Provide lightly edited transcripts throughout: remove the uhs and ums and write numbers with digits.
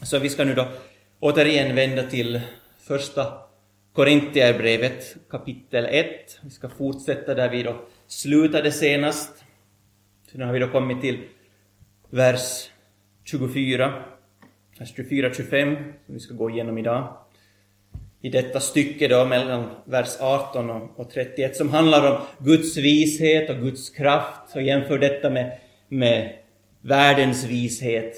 Så vi ska nu då återigen vända till första Korintierbrevet kapitel 1. Vi ska fortsätta där vi då slutade senast. Så nu har vi då kommit till vers 24, vers 24-25 som vi ska gå igenom idag. I detta stycke då mellan vers 18 och 31 som handlar om Guds vishet och Guds kraft och jämför detta med världens vishet.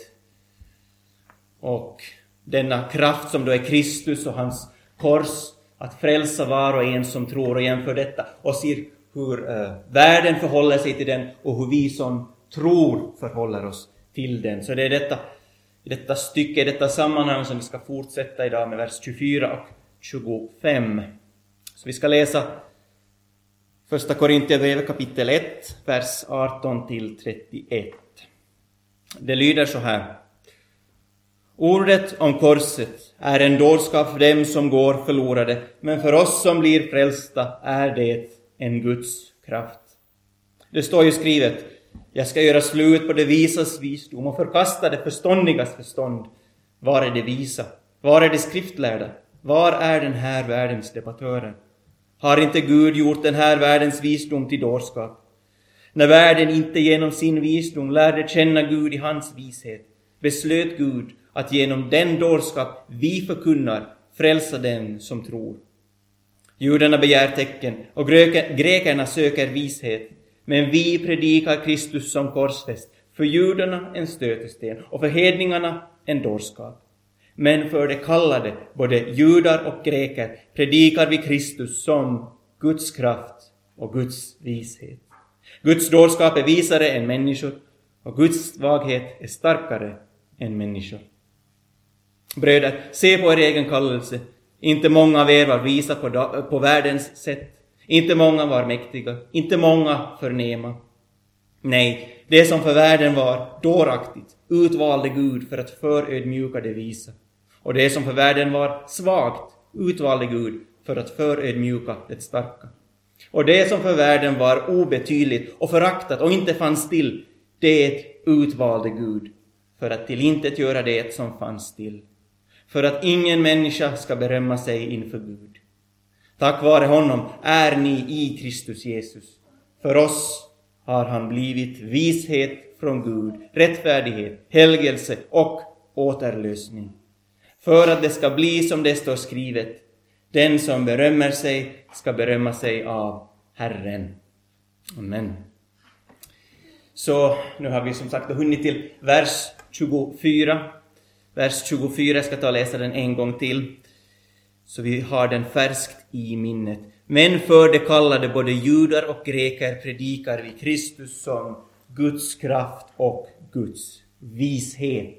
Och denna kraft som då är Kristus och hans kors att frälsa var och en som tror och jämför detta och ser hur världen förhåller sig till den och hur vi som tror förhåller oss till den. Så det är detta stycke, detta sammanhang som vi ska fortsätta idag med vers 24 och 25. Så vi ska läsa första Korintierbrevet kapitel 1, vers 18 till 31. Det lyder så här. Ordet om korset är en dårskap för dem som går förlorade, men för oss som blir frälsta är det en Guds kraft. Det står ju skrivet, jag ska göra slut på det visas visdom och förkasta det förståndigas förstånd. Var är det visa? Var är det skriftlärda? Var är den här världens debattörer? Har inte Gud gjort den här världens visdom till dårskap? När världen inte genom sin visdom lärde känna Gud i hans vishet, beslöt Gud att genom den dårskap vi förkunnar frälsa den som tror. Judarna begär tecken och grekerna söker vishet, men vi predikar Kristus som korsfäst, för judarna en stötesten och för hedningarna en dårskap. Men för de kallade, både judar och greker, predikar vi Kristus som Guds kraft och Guds vishet. Guds dårskap är visare än människor och Guds svaghet är starkare än människor. Bröder, se på er egen kallelse. Inte många av er var visa på världens sätt. Inte många var mäktiga. Inte många förnäma. Nej, det som för världen var dåraktigt utvalde Gud för att förödmjuka det visa. Och det som för världen var svagt utvalde Gud för att förödmjuka det starka. Och det som för världen var obetydligt och föraktat och inte fanns till, det utvalde Gud för att tillintet göra det som fanns till. För att ingen människa ska berömma sig inför Gud. Tack vare honom är ni i Kristus Jesus. För oss har han blivit vishet från Gud, rättfärdighet, helgelse och återlösning. För att det ska bli som det står skrivet, den som berömmer sig ska berömma sig av Herren. Amen. Så nu har vi som sagt hunnit till vers 24. Vers 24, jag ska ta och läsa den en gång till. Så vi har den färskt i minnet. Men för det kallade både judar och greker predikar vi Kristus som Guds kraft och Guds vishet.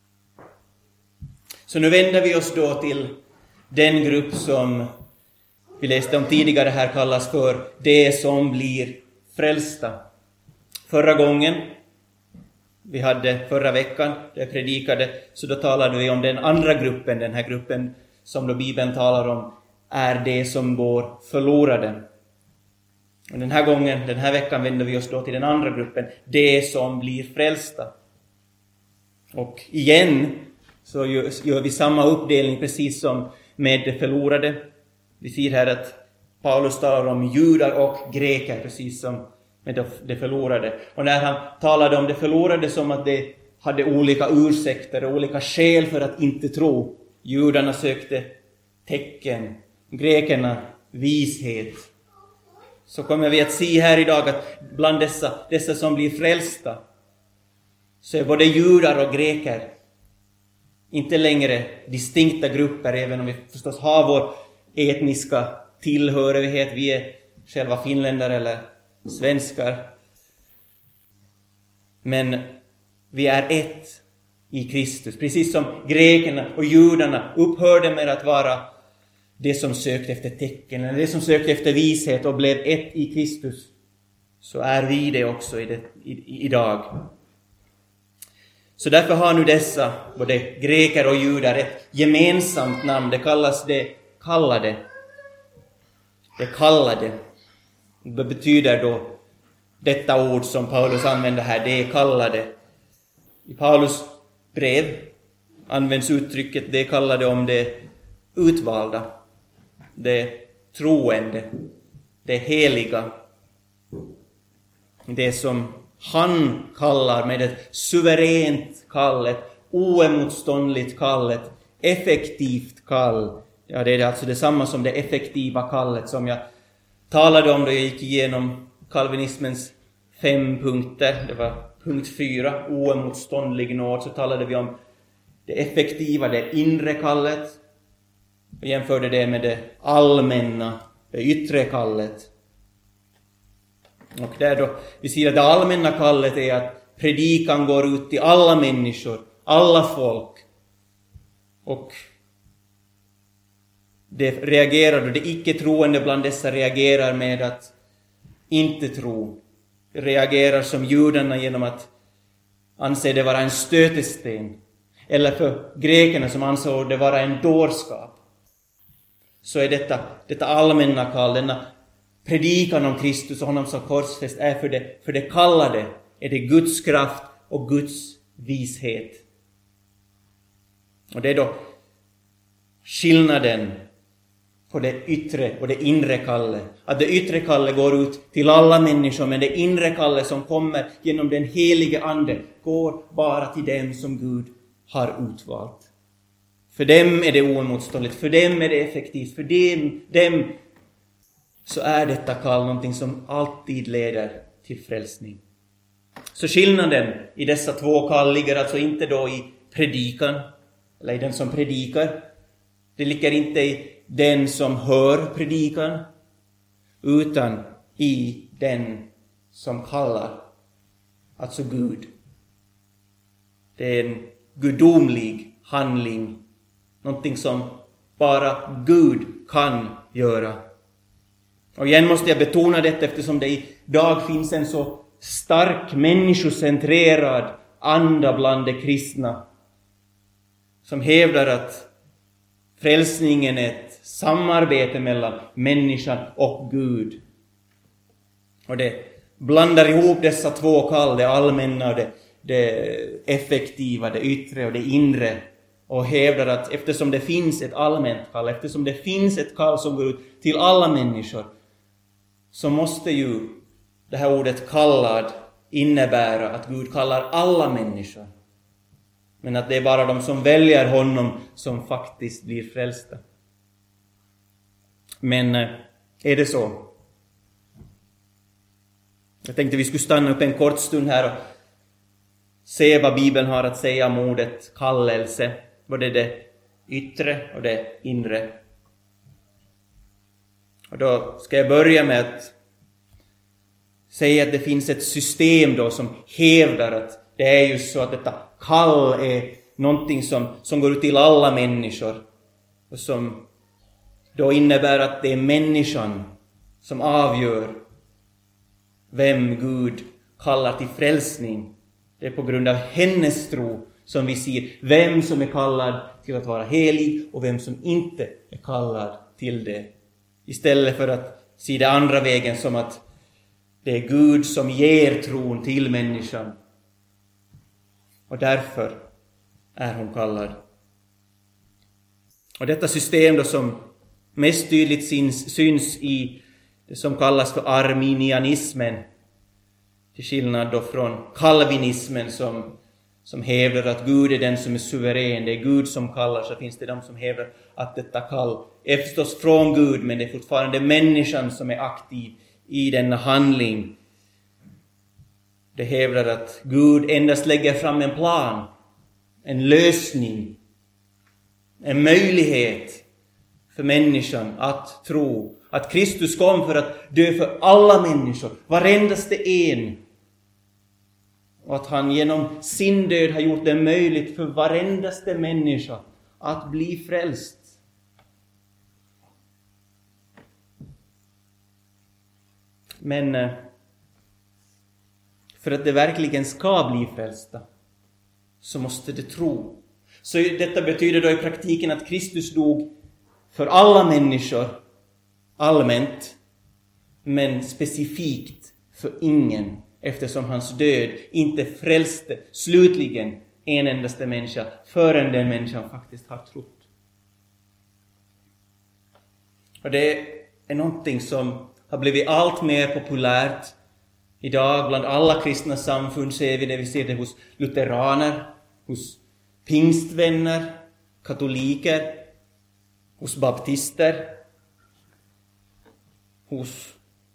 Så nu vänder vi oss då till den grupp som vi läste om tidigare här kallas för det som blir frälsta. Förra gången vi hade förra veckan, där jag predikade, så då talade vi om den andra gruppen, den här gruppen som då Bibeln talar om är det som går förlorade. Och den här gången, den här veckan vänder vi oss då till den andra gruppen, det som blir frälsta. Och igen så gör vi samma uppdelning precis som med det förlorade. Vi ser här att Paulus talar om judar och greker precis som med det förlorade. Och när han talade om det förlorade som att det hade olika ursäkter och olika skäl för att inte tro. Judarna sökte tecken, grekerna vishet. Så kommer vi att se här idag att bland dessa som blir frälsta så är både judar och greker inte längre distinkta grupper, även om vi förstås har vår etniska tillhörighet. Vi är själva finländare eller svenskar. Men vi är ett i Kristus. Precis som grekerna och judarna upphörde med att vara det som sökte efter tecken, eller det som sökte efter vishet och blev ett i Kristus, så är vi det också idag. Så därför har nu dessa, både greker och judar, ett gemensamt namn. Det kallas det kallade. Det kallade. Det betyder då detta ord som Paulus använder här, det kallade. I Paulus brev, används uttrycket, det kallade om det utvalda, det troende, det heliga. Det som han kallar med ett suveränt kall, ett oemotståndligt kall, ett effektivt kall. Ja, det är alltså detsamma som det effektiva kallet som jag talade om då jag gick igenom kalvinismens 5 punkter. Det var punkt 4, oemotståndlig nåd. Så talade vi om det effektiva, det inre kallet. Vi jämförde det med det allmänna, det yttre kallet. Och där då, vi ser att det allmänna kallet är att predikan går ut till alla människor, alla folk. Och det reagerar då, det icke-troende bland dessa reagerar med att inte tro. Det reagerar som judarna genom att anse det vara en stötesten. Eller för grekerna som ansåg det vara en dårskap. Så är detta allmänna kall, denna predikan om Kristus och honom som korsfäst är för det kallade, är det Guds kraft och Guds vishet. Och det är då skillnaden på det yttre och det inre kallet. Att det yttre kallet går ut till alla människor, men det inre kallet som kommer genom den helige ande går bara till dem som Gud har utvalt. För dem är det oemotståndligt, för dem är det effektivt, för dem så är detta kall någonting som alltid leder till frälsning. Så skillnaden i dessa två kall ligger alltså inte då i predikan, eller i den som predikar. Det ligger inte i den som hör predikan, utan i den som kallar, alltså Gud. Det är en gudomlig handling, någonting som bara Gud kan göra. Och igen måste jag betona detta eftersom det idag finns en så stark människocentrerad anda bland de kristna som hävdar att frälsningen är ett samarbete mellan människan och Gud. Och det blandar ihop dessa två kall, det allmänna och det effektiva, det yttre och det inre. Och hävdar att eftersom det finns ett allmänt kall, eftersom det finns ett kall som går ut till alla människor, så måste ju det här ordet kallad innebära att Gud kallar alla människor. Men att det är bara de som väljer honom som faktiskt blir frälsta. Men är det så? Jag tänkte vi skulle stanna upp en kort stund här och se vad Bibeln har att säga om ordet kallelse. Både det yttre och det inre. Och då ska jag börja med att säga att det finns ett system då som hävdar att det är ju så att detta kall är någonting som går ut till alla människor. Och som då innebär att det är människan som avgör vem Gud kallar till frälsning. Det är på grund av hennes tro som vi ser vem som är kallad till att vara helig och vem som inte är kallad till det. Istället för att se det andra vägen som att det är Gud som ger tron till människan. Och därför är hon kallad. Och detta system då som mest tydligt syns i det som kallas för arminianismen. Till skillnad då från kalvinismen som hävdar att Gud är den som är suverän. Det är Gud som kallar, så finns det de som hävdar att detta kall är förstås från Gud, men det är fortfarande människan som är aktiv i denna handling. Det hävdar att Gud endast lägger fram en plan, en lösning, en möjlighet för människan att tro att Kristus kom för att dö för alla människor, varendaste en. Och att han genom sin död har gjort det möjligt för varendaste människa att bli frälst. Men för att det verkligen ska bli frälsta så måste det tro. Så detta betyder då i praktiken att Kristus dog för alla människor allmänt, men specifikt för ingen, eftersom hans död inte frälste slutligen en endaste människa förrän den människan faktiskt har trott. Och det är någonting som har blivit allt mer populärt idag bland alla kristna samfund. Ser vi det, vi ser det hos lutheraner, hos pingstvänner, katoliker, hos baptister, hos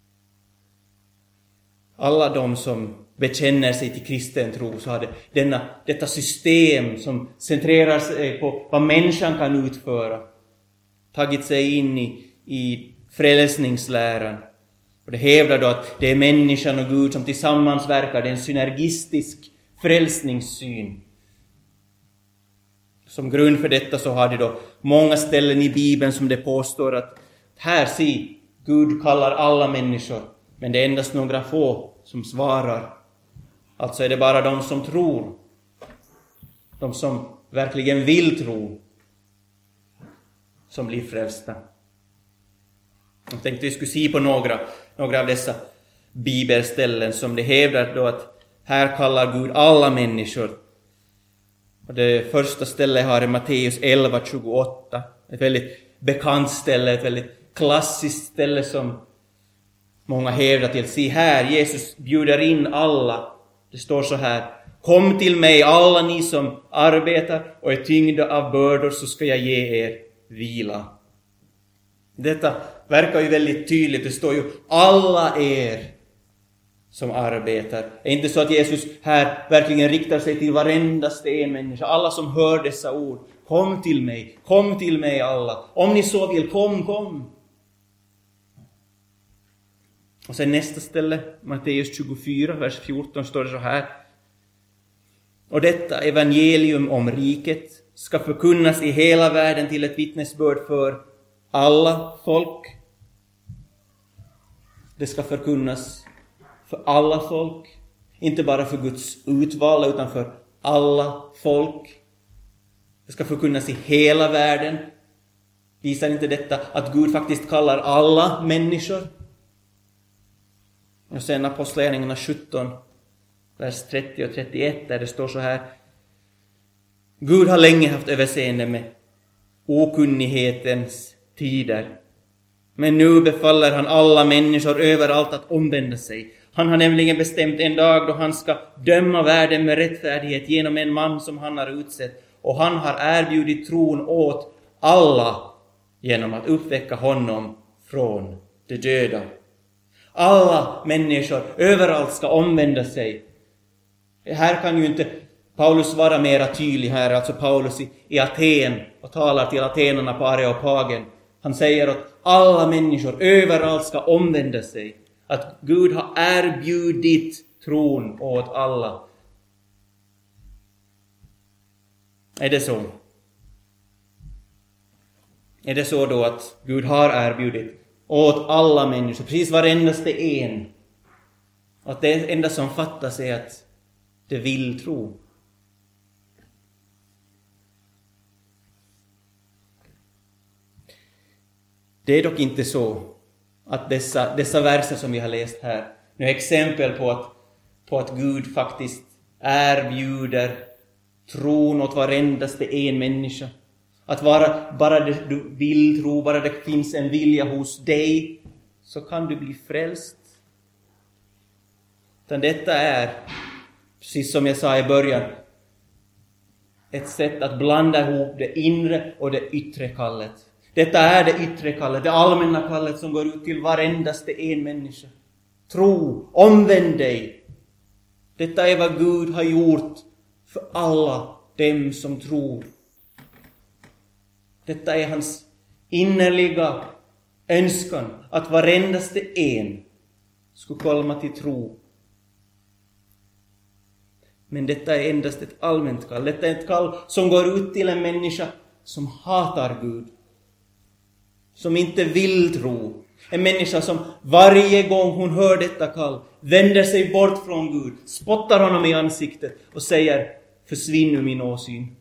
alla de som bekänner sig till kristen tro. Så har detta system som centrerar sig på vad människan kan utföra tagit sig in i frälsningsläran. Och det hävdar då att det är människan och Gud som tillsammans verkar. Det är en synergistisk frälsningssyn. Som grund för detta så har det då många ställen i Bibeln som det påstår att här Gud kallar alla människor, men det är endast några få som svarar. Alltså är det bara de som tror, de som verkligen vill tro, som blir frälsta. Jag tänkte vi skulle se på några av dessa bibelställen som det hävdar då att här kallar Gud alla människor. Och det första stället har i Matteus 11:28. Ett väldigt bekant ställe, ett väldigt klassiskt ställe som många hävdar till. Se här, Jesus bjuder in alla. Det står så här: kom till mig alla ni som arbetar och är tyngda av bördor, så ska jag ge er vila. Detta verkar ju väldigt tydligt. Det står ju alla er som arbetar. Det är inte så att Jesus här verkligen riktar sig till varendaste en människa. Alla som hör dessa ord. Kom till mig alla. Om ni så vill, kom. Och sen nästa ställe, Matteus 24, vers 14, står det så här: och detta evangelium om riket ska förkunnas i hela världen till ett vittnesbörd för alla folk. Det ska förkunnas för alla folk. Inte bara för Guds utvalda utan för alla folk. Det ska förkunnas i hela världen. Visar inte detta att Gud faktiskt kallar alla människor? Och sen Apostlagärningarna 17, vers 30 och 31, där det står så här: Gud har länge haft överseende med okunnighetens tider. Men nu befaller han alla människor överallt att omvända sig. Han har nämligen bestämt en dag då han ska döma världen med rättfärdighet genom en man som han har utsett. Och han har erbjudit tron åt alla genom att uppväcka honom från de döda. Alla människor överallt ska omvända sig. Här kan ju inte Paulus vara mera tydlig här. Alltså Paulus i Aten och talar till atenarna på Areopagen. Han säger att alla människor överallt ska omvända sig. Att Gud har erbjudit tron åt alla. Är det så? Är det så då att Gud har erbjudit åt alla människor, precis varendaste en? Att det enda som fattas är att det vill tro. Det är dock inte så att dessa verser som vi har läst här nu är exempel på att Gud faktiskt erbjuder tron åt varendaste en människa. Att bara du vill tro, bara det finns en vilja hos dig, så kan du bli frälst. Utan detta är, precis som jag sa i början, ett sätt att blanda ihop det inre och det yttre kallet. Detta är det yttre kallet, det allmänna kallet som går ut till varendaste en människa. Tro, omvänd dig. Detta är vad Gud har gjort för alla dem som tror. Detta är hans innerliga önskan, att varendaste en skulle komma till tro. Men detta är endast ett allmänt kall. Detta är ett kall som går ut till en människa som hatar Gud, som inte vill tro. En människa som varje gång hon hör detta kall vänder sig bort från Gud, spottar honom i ansiktet och säger: försvinn ur min åsyn.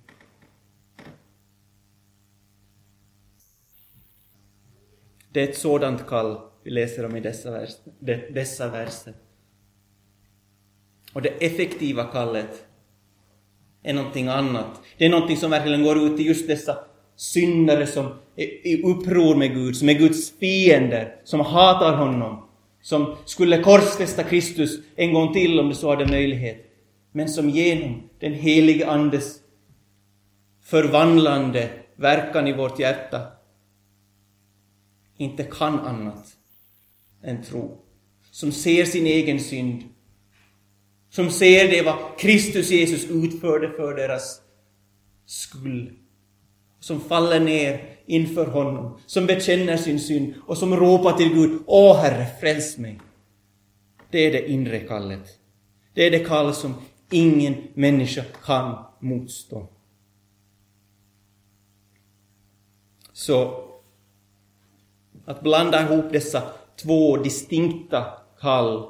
Det är ett sådant kall vi läser om i dessa verser. Och det effektiva kallet, är någonting annat. Det är någonting som verkligen går ut till just dessa syndare som är i uppror med Gud, som är Guds fiender, som hatar honom, som skulle korsfästa Kristus en gång till om det så hade möjlighet, men som genom den helige Andes förvandlande verkan i vårt hjärta inte kan annat än tro. Som ser sin egen synd, som ser det vad Kristus Jesus utförde för deras skull, som faller ner inför honom, som bekänner sin synd och som ropar till Gud: Åh Herre, fräls mig. Det är det inre kallet. Det är det kall som ingen människa kan motstå. Så att blanda ihop dessa två distinkta kall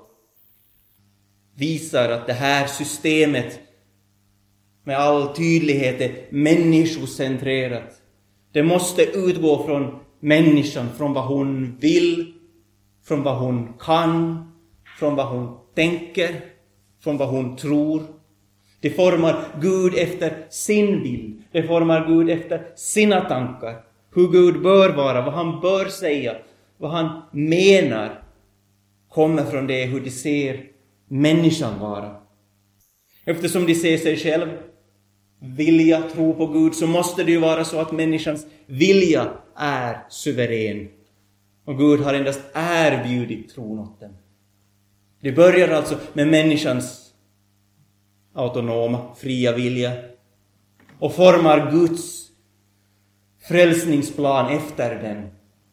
visar att det här systemet med all tydlighet är människocentrerat. Det måste utgå från människan, från vad hon vill, från vad hon kan, från vad hon tänker, från vad hon tror. Det formar Gud efter sin bild. Det formar Gud efter sina tankar. Hur Gud bör vara, vad han bör säga, vad han menar kommer från det hur de ser människan vara. Eftersom de ser sig själv vilja tro på Gud, så måste det ju vara så att människans vilja är suverän. Och Gud har endast erbjudit tron åt dem. Det börjar alltså med människans autonoma, fria vilja och formar Guds frälsningsplan efter den.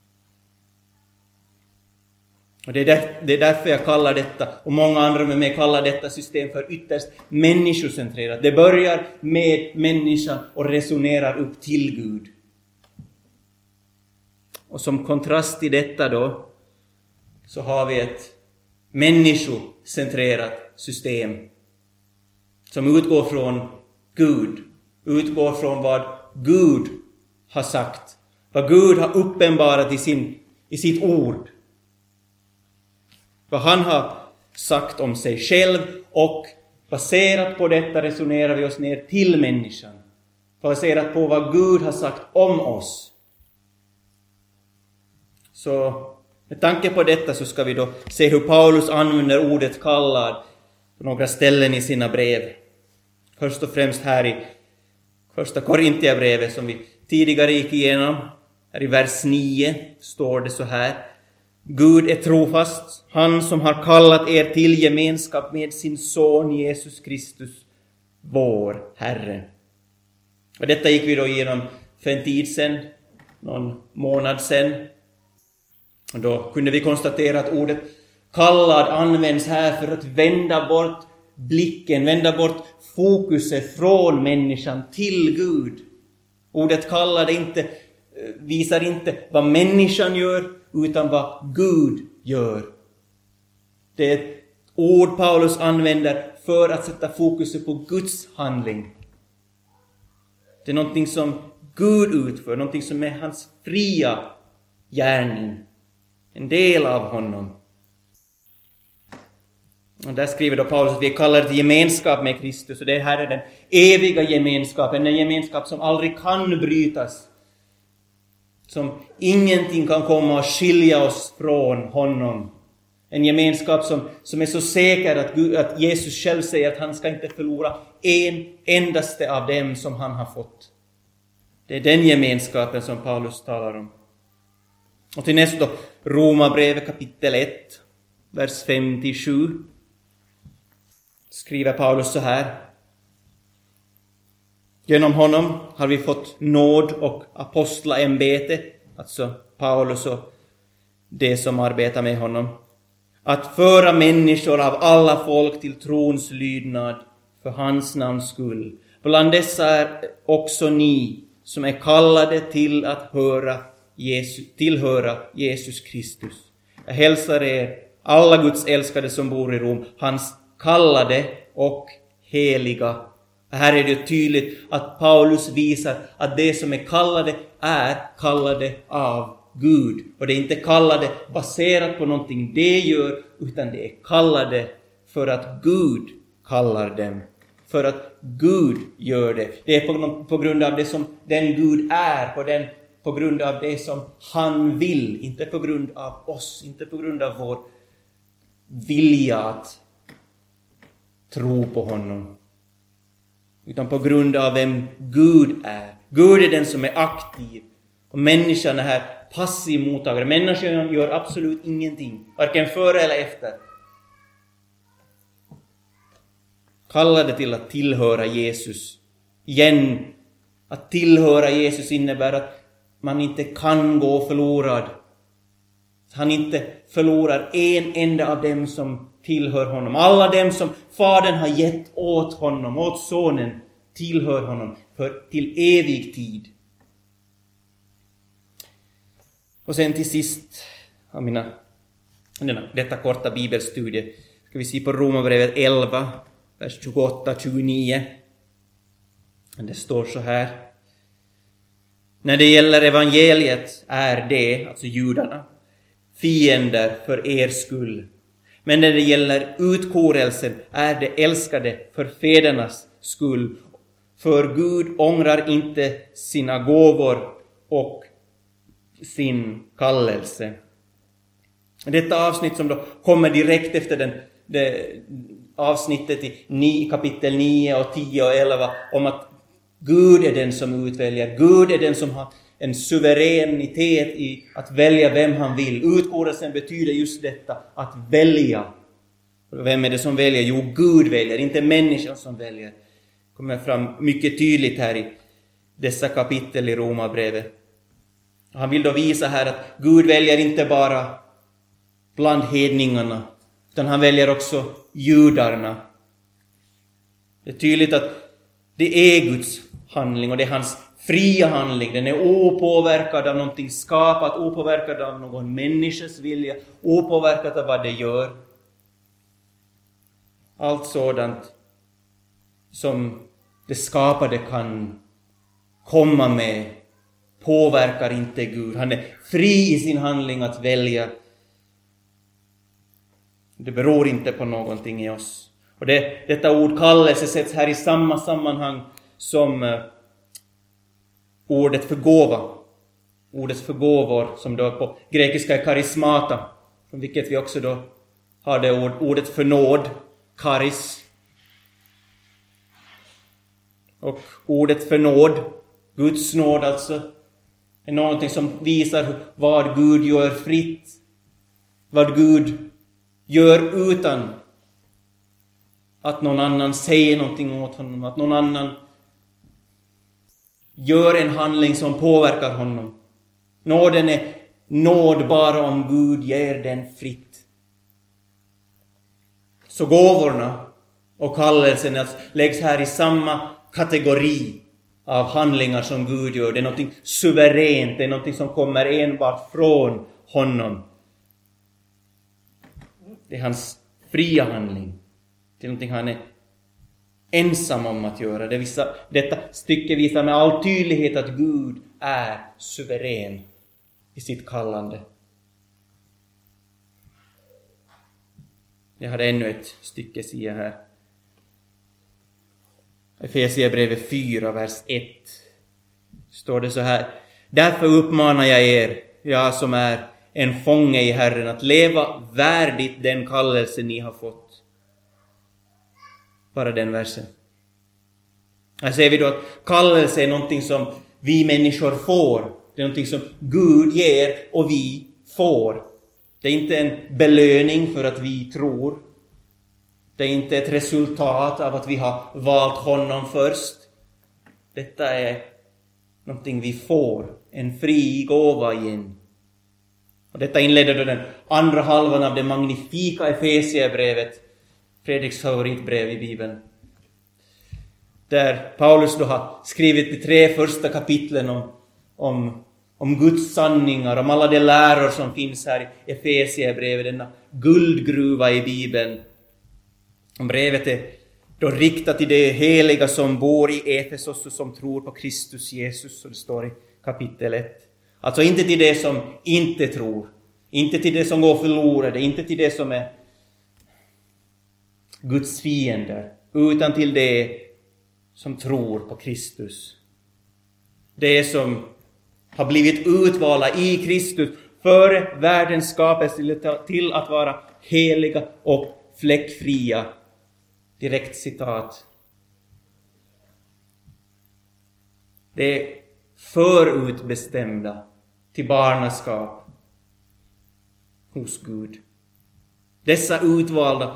Och det är därför jag kallar detta, och många andra med mig kallar detta system för ytterst människocentrerat. Det börjar med människan och resonerar upp till Gud. Och som kontrast till detta då, så har vi ett människocentrerat system som utgår från Gud, utgår från vad Gud har sagt, vad Gud har uppenbarat i sitt ord, vad han har sagt om sig själv, och baserat på detta resonerar vi oss ner till människan, baserat på vad Gud har sagt om oss. Så med tanke på detta så ska vi då se hur Paulus använder ordet kallad på några ställen i sina brev. Först och främst här i första Korintierbrevet som vi tidigare gick igenom. Här i vers 9 står det så här: Gud är trofast, han som har kallat er till gemenskap med sin son Jesus Kristus, vår Herre. Och detta gick vi då igenom för en tid sedan, någon månad sedan. Och då kunde vi konstatera att ordet kallad används här för att vända bort blicken, vända bort fokuset från människan till Gud. Ordet kallad visar inte vad människan gör, utan vad Gud gör. Det är ett ord Paulus använder för att sätta fokuset på Guds handling. Det är någonting som Gud utför, någonting som är hans fria gärning, en del av honom. Och där skriver då Paulus att vi är kallade till gemenskap med Kristus, och det här är den eviga gemenskapen, en gemenskap som aldrig kan brytas, som ingenting kan komma och skilja oss från honom. En gemenskap som är så säker att Jesus själv säger att han ska inte förlora en endaste av dem som han har fått. Det är den gemenskapen som Paulus talar om. Och till nästa då, Romarbrevet kapitel 1, vers 5-7, skriver Paulus så här: Genom honom har vi fått nåd och apostlaämbete, alltså Paulus och det som arbetar med honom, att föra människor av alla folk till trons lydnad för hans namns skull. Bland dessa är också ni som är kallade till att tillhöra Jesus Kristus. Jag hälsar er alla Guds älskade som bor i Rom, hans kallade och heliga. Här är det tydligt att Paulus visar att det som är kallade av Gud. Och det är inte kallade baserat på någonting det gör, utan det är kallade för att Gud kallar dem. För att Gud gör det. Det är på grund av det som den Gud är, på grund av det som han vill, inte på grund av oss, inte på grund av vår vilja att tro på honom, utan på grund av vem Gud är. Gud är den som är aktiv, och människan är här passiv mottagare. Människan gör absolut ingenting, varken före eller efter. Kallade till att tillhöra Jesus. Igen, att tillhöra Jesus innebär att man inte kan gå förlorad. Han inte förlorar en enda av dem som tillhör honom. Alla dem som Fadern har gett åt honom, åt sonen, tillhör honom till evig tid. Och sen till sist av detta korta bibelstudie ska vi se på Romarbrevet 11, vers 28-29. Det står så här: när det gäller evangeliet är det, alltså judarna, fiender för er skull. Men när det gäller utkårelsen är det älskade för fädernas skull. För Gud ångrar inte sina gåvor och sin kallelse. Detta avsnitt som då kommer direkt efter det avsnittet i kapitel 9 och 10 och 11 om att Gud är den som utväljer. Gud är den som har en suveränitet i att välja vem han vill. Utkårelsen betyder just detta, att välja. Vem är det som väljer? Jo, Gud väljer, inte människan som väljer. Det kommer fram mycket tydligt här i dessa kapitel i Romarbrevet. Han vill då visa här att Gud väljer inte bara bland hedningarna, utan han väljer också judarna. Det är tydligt att det är Guds handling och det är hans fria handling. Den är opåverkad av någonting skapat, opåverkad av någon människas vilja, opåverkad av vad det gör. Allt sådant som det skapade kan komma med påverkar inte Gud. Han är fri i sin handling att välja. Det beror inte på någonting i oss. Och detta ord kallelse sätts här i samma sammanhang som ordet för gåva. Ordet för gåvor som då på grekiska är karismata, från vilket vi också då har det ordet för nåd, karis. Och ordet för nåd, Guds nåd alltså, är någonting som visar vad Gud gör fritt. Vad Gud gör utan att någon annan säger någonting åt honom. Att någon annan gör en handling som påverkar honom. Nåden är nåd bara om Gud ger den fritt. Så gåvorna och kallelsen läggs här i samma kategori av handlingar som Gud gör. Det är något suveränt, det är något som kommer enbart från honom. Det är hans fria handling. Det är någonting han är ensam om att göra. Detta stycke visar med all tydlighet att Gud är suverän i sitt kallande. Jag hade ännu ett stycke säga här. Efesierbrevet 4, vers 1. Står det så här: därför uppmanar jag er, jag som är en fånge i Herren, att leva värdigt den kallelse ni har fått. Bara den versen. Här ser vi då att kallelse är någonting som vi människor får. Det är någonting som Gud ger och vi får. Det är inte en belöning för att vi tror. Det är inte ett resultat av att vi har valt honom först. Detta är någonting vi får. En fri gåva igen. Och detta inledde då den andra halvan av det magnifika Efesierbrevet. Fredriks favoritbrev i Bibeln. Där Paulus då har skrivit de 3 första kapitlen om Guds sanningar, om alla de läror som finns här i Efesierbrevet, denna guldgruva i Bibeln. Och brevet är då riktat till de heliga som bor i Efesos och som tror på Kristus Jesus, så det står i kapitel 1. Alltså inte till det som inte tror, inte till det som går förlorade, inte till det som är Guds fiender, utan till det som tror på Kristus. Det som har blivit utvalda i Kristus före världens skapelse till att vara heliga och fläckfria. Direkt citat. Det är förutbestämda till barnaskap hos Gud. Dessa utvalda,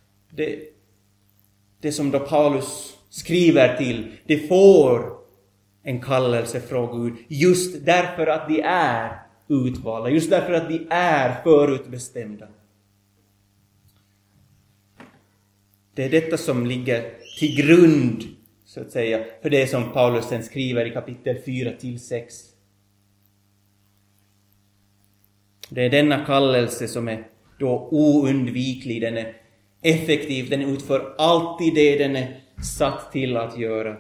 det som då Paulus skriver till, det får en kallelse från Gud just därför att de är utvalda, just därför att de är förutbestämda. Det är detta som ligger till grund, så att säga, för det som Paulus sen skriver i kapitel 4-6. Det är denna kallelse som är då oundviklig, den är effektiv, den utför alltid det den är satt till att göra.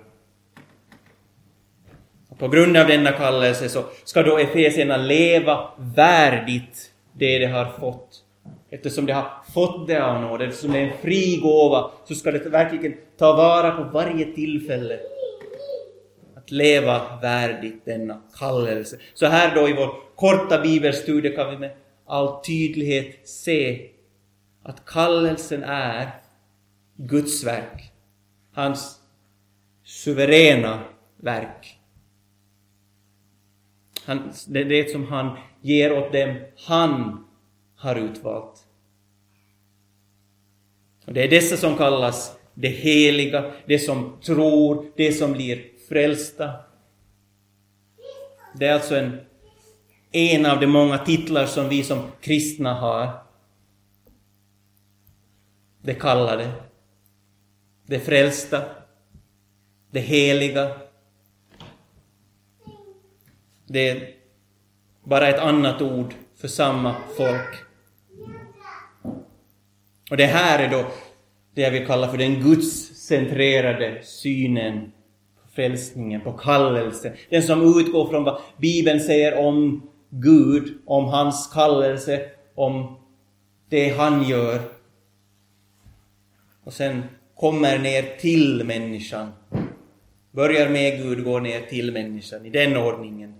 Och på grund av denna kallelse så ska då efesierna leva värdigt det de har fått. Eftersom de har fått det av nåd, eftersom det är en fri gåva, så ska det verkligen ta vara på varje tillfälle att leva värdigt denna kallelse. Så här då i vår korta bibelstudie kan vi med all tydlighet se att kallelsen är Guds verk. Hans suveräna verk. Det är det som han ger åt dem han har utvalt. Och det är dessa som kallas det heliga, det som tror, det som blir frälsta. Det är alltså en av de många titlar som vi som kristna har. Det kallade, det frälsta, det heliga. Det är bara ett annat ord för samma folk. Och det här är då det jag vill kalla för den gudscentrerade synen på frälsningen, på kallelse. Den som utgår från vad Bibeln säger om Gud, om hans kallelse, om det han gör. Och sen kommer ner till människan. Börjar med Gud, går ner till människan i den ordningen.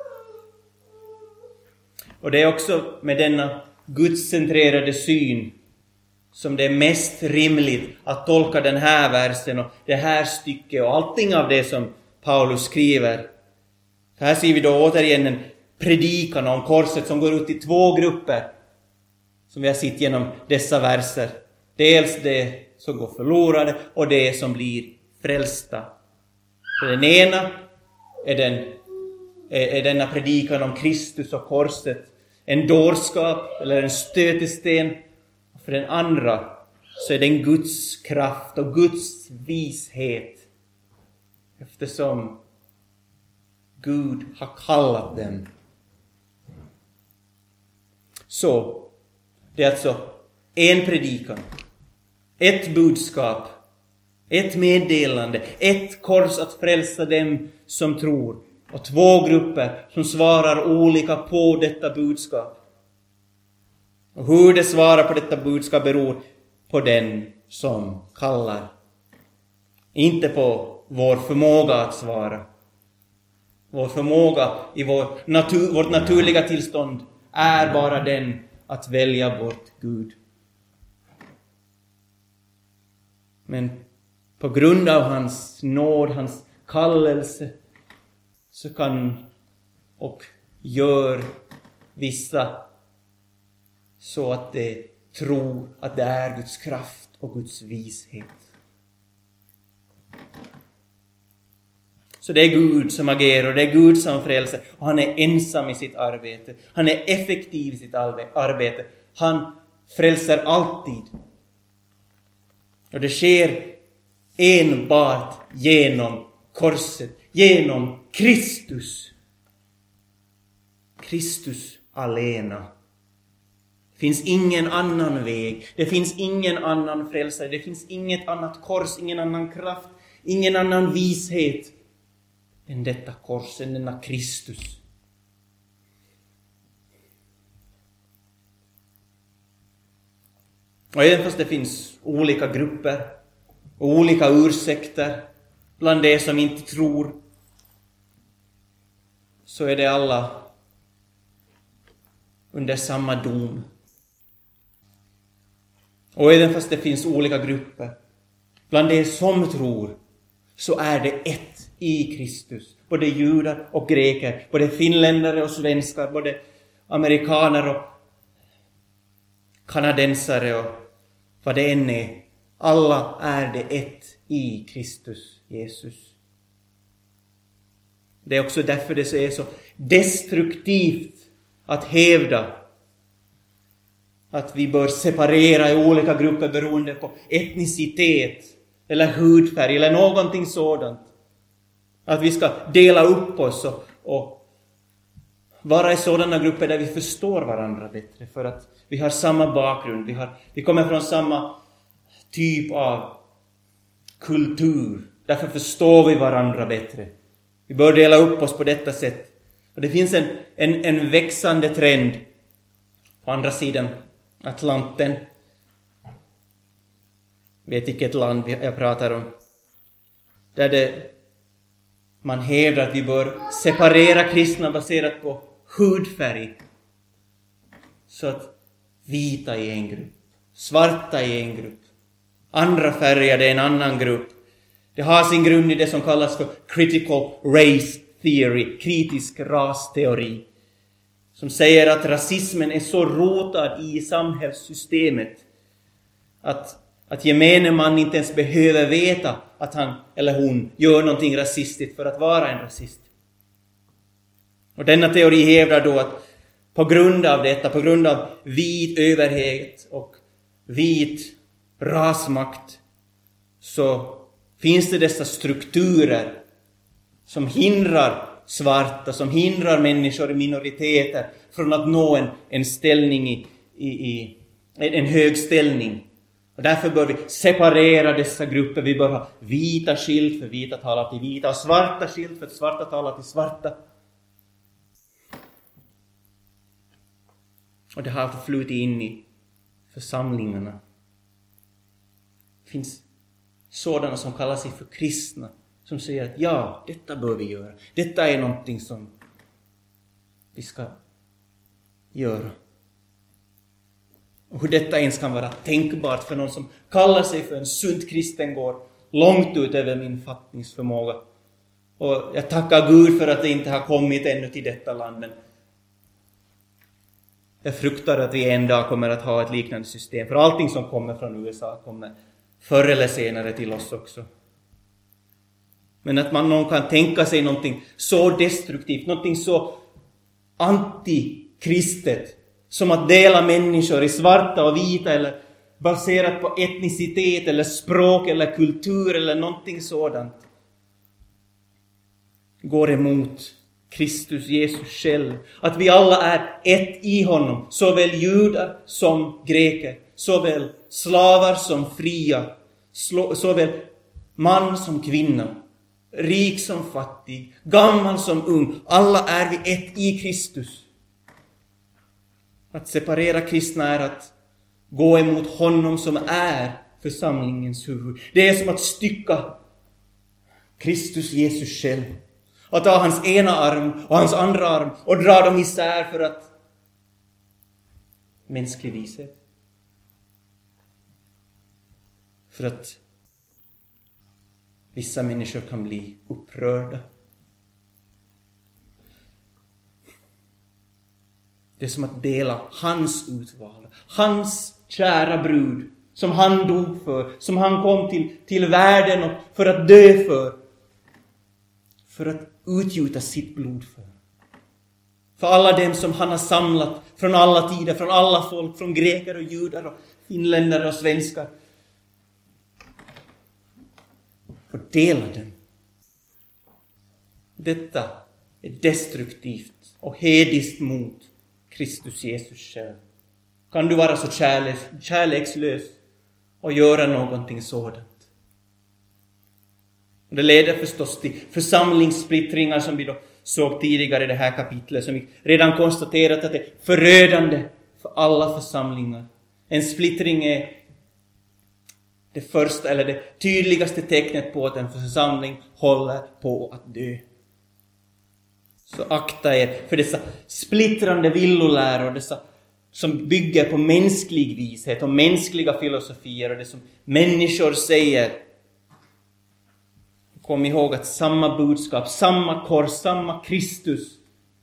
Och det är också med denna gudscentrerade syn som det är mest rimligt att tolka den här versen och det här stycket och allting av det som Paulus skriver. Här ser vi då återigen en predikan om korset som går ut i två grupper som vi har sett genom dessa verser. Dels det som går förlorade och det som blir frälsta. Så den ena är denna predikan om Kristus och korset en dårskap eller en stötesten. För den andra så är den Guds kraft och Guds vishet. Eftersom Gud har kallat dem. Så det är alltså en predikan, ett budskap, ett meddelande, ett kors att frälsa dem som tror. Och två grupper som svarar olika på detta budskap. Och hur det svarar på detta budskap beror på den som kallar. Inte på vår förmåga att svara. Vår förmåga i vårt naturliga tillstånd är bara den att välja bort Gud. Men på grund av hans nåd, hans kallelse, så kan och gör vissa så att de tror att det är Guds kraft och Guds vishet. Så det är Gud som agerar och det är Gud som frälser. Och han är ensam i sitt arbete. Han är effektiv i sitt arbete. Han frälser alltid. Och det sker enbart genom korset. Genom Kristus. Kristus alena. Det finns ingen annan väg. Det finns ingen annan frälsare. Det finns inget annat kors, ingen annan kraft, ingen annan vishet än detta kors, än denna Kristus. Och även fast det finns olika grupper och olika ursäkter, bland de som inte tror, så är det alla under samma dom. Och även fast det finns olika grupper, bland de som tror, så är det ett i Kristus. Både judar och greker, både finländare och svenskar, både amerikaner och kanadensare och vad det än är. Alla är det ett i Kristus Jesus. Det är också därför det är så destruktivt att hävda att vi bör separera i olika grupper beroende på etnicitet eller hudfärg eller någonting sådant. Att vi ska dela upp oss och vara i sådana grupper där vi förstår varandra bättre, för att vi har samma bakgrund, vi kommer från samma typ av kultur. Därför förstår vi varandra bättre. Vi bör dela upp oss på detta sätt. Och det finns en växande trend på andra sidan Atlanten. Vet vilket land jag pratar om. Där man hävdar att vi bör separera kristna baserat på hudfärg. Så att vita är en grupp, svarta är en grupp, andra färgade är en annan grupp. Det har sin grund i det som kallas för critical race theory, kritisk rasteori, som säger att rasismen är så rotad i samhällssystemet att gemene man inte ens behöver veta att han eller hon gör någonting rasistiskt för att vara en rasist. Och denna teori hävdar då att på grund av detta, på grund av vit överhet och vit rasmakt, så finns det dessa strukturer som hindrar svarta, som hindrar människor i minoriteter från att nå en ställning i en hög ställning. Och därför bör vi separera dessa grupper. Vi bör ha vita skilt för vita talar till vita och svarta skilt för svarta talar till svarta. Och det har förflutit in i församlingarna. Det finns sådana som kallar sig för kristna, som säger att ja, detta bör vi göra. Detta är någonting som vi ska göra. Och hur detta ens kan vara tänkbart för någon som kallar sig för en sund kristen går långt ut över min fattningsförmåga. Och jag tackar Gud för att det inte har kommit ännu till detta land. Men jag fruktar att vi en dag kommer att ha ett liknande system. För allting som kommer från USA kommer förr eller senare till oss också. Men att någon kan tänka sig någonting så destruktivt, någonting så antikristet, som att dela människor i svarta och vita, eller baserat på etnicitet eller språk eller kultur eller någonting sådant, går emot Kristus Jesus själv. Att vi alla är ett i honom, såväl judar som greker, såväl slavar som fria, såväl man som kvinna, rik som fattig, gammal som ung. Alla är vi ett i Kristus. Att separera kristna är att gå emot honom som är församlingens huvud. Det är som att stycka Kristus Jesus själv. Att ta hans ena arm och hans andra arm och dra dem isär för att mänsklig vishet. För att vissa människor kan bli upprörda. Det är som att dela hans utvalda, hans kära brud, som han dog för, som han kom till världen och för att dö för att utgjuta sitt blod för. För alla dem som han har samlat från alla tider, från alla folk, från greker och judar och finländare och svenskar. Och dela dem. Detta är destruktivt och hediskt mot Kristus Jesus själv. Kan du vara så kärlekslös och göra någonting sådant? Och det leder förstås till församlingssplittringar som vi då såg tidigare i det här kapitlet, som vi redan konstaterat att det är förödande för alla församlingar. En splittring är det första eller det tydligaste tecknet på att en församling håller på att dö. Så akta er för dessa splittrande villoläror, dessa som bygger på mänsklig vishet och mänskliga filosofier och det som människor säger. Kom ihåg att samma budskap, samma kors, samma Kristus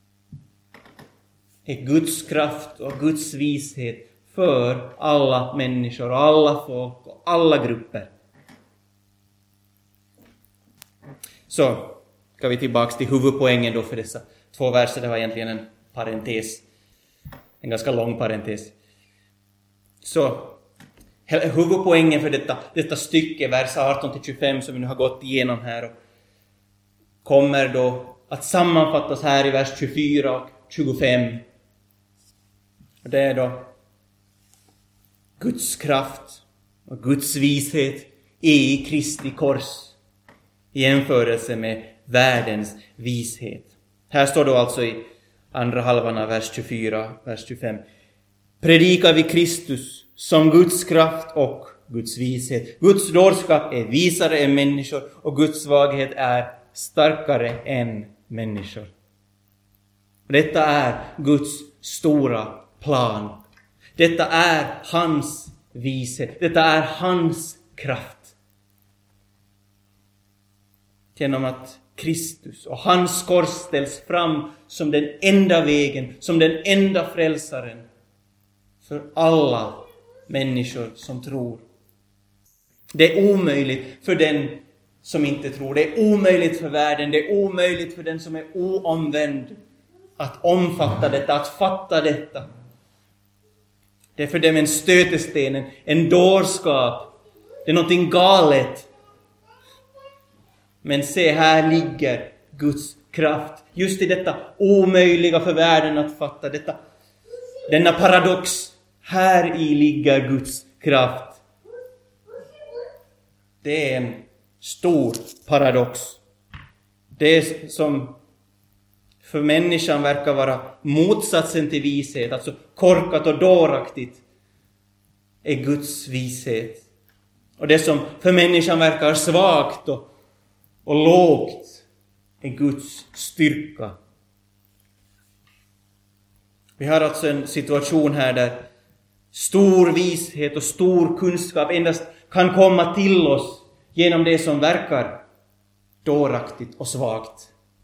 är Guds kraft och Guds vishet för alla människor och alla folk och alla grupper. Så ska vi tillbaka till huvudpoängen då för dessa 2 verser. Det var egentligen en parentes. En ganska lång parentes. Så huvudpoängen för detta stycke, vers 18-25 som vi nu har gått igenom här, och kommer då att sammanfattas här i vers 24 och 25. Och det är då Guds kraft och Guds vishet i Kristi kors i jämförelse med världens vishet. Här står då alltså i andra halvan av vers 24, vers 25. Predikar vi Kristus som Guds kraft och Guds vishet. Guds dårskap är visare än människor och Guds svaghet är starkare än människor. Detta är Guds stora plan. Detta är hans vishet. Detta är hans kraft. Genom att Kristus och hans kors ställs fram som den enda vägen, som den enda frälsaren för alla människor som tror. Det är omöjligt för den som inte tror. Det är omöjligt för världen. Det är omöjligt för den som är oomvänd att omfatta detta, att fatta detta. Det är för dem en stötesten, en dårskap. Det är någonting galet. Men se, här ligger Guds kraft. Just i detta omöjliga för världen att fatta. Denna paradox. Här i ligger Guds kraft. Det är en stor paradox. Det som för människan verkar vara motsatsen till vishet, alltså korkat och dåraktigt, är Guds vishet. Och det som för människan verkar svagt och lågt är Guds styrka. Vi har alltså en situation här där stor vishet och stor kunskap endast kan komma till oss genom det som verkar dåraktigt och svagt.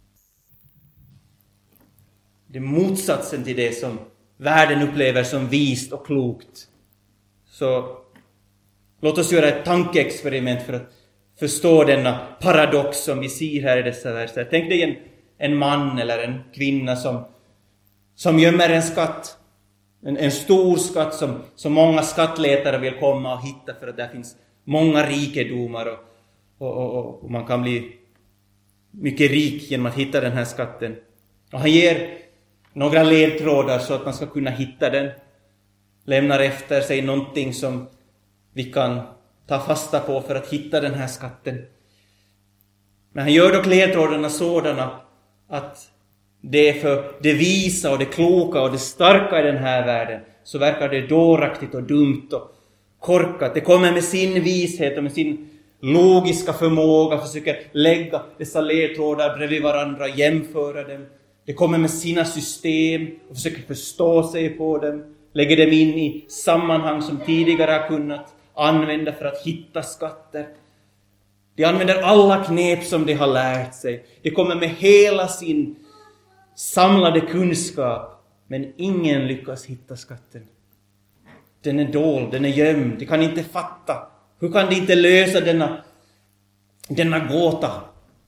Det är motsatsen till det som världen upplever som vist och klokt. Så låt oss göra ett tankeexperiment för att förstå denna paradox som vi ser här i dessa verser. Tänk dig en man eller en kvinna som gömmer en skatt. En stor skatt som många skattletare vill komma och hitta, för att där finns många rikedomar och man kan bli mycket rik genom att hitta den här skatten. Och han ger några ledtrådar så att man ska kunna hitta den. Lämnar efter sig någonting som vi kan ta fasta på för att hitta den här skatten. Men han gör dock ledtrådarna sådana att det är för det visa och det kloka och det starka i den här världen så verkar det dåraktigt och dumt och korkat. Det kommer med sin vishet och med sin logiska förmåga, försöker lägga dessa ledtrådar bredvid varandra, jämföra dem. Det kommer med sina system och försöker förstå sig på dem, lägger dem in i sammanhang som tidigare har kunnat använda för att hitta skatter. De använder alla knep som de har lärt sig. De kommer med hela sin samlade kunskap, men ingen lyckas hitta skatten. Den är dold, den är gömd, de kan inte fatta. Hur kan de inte lösa denna gåta?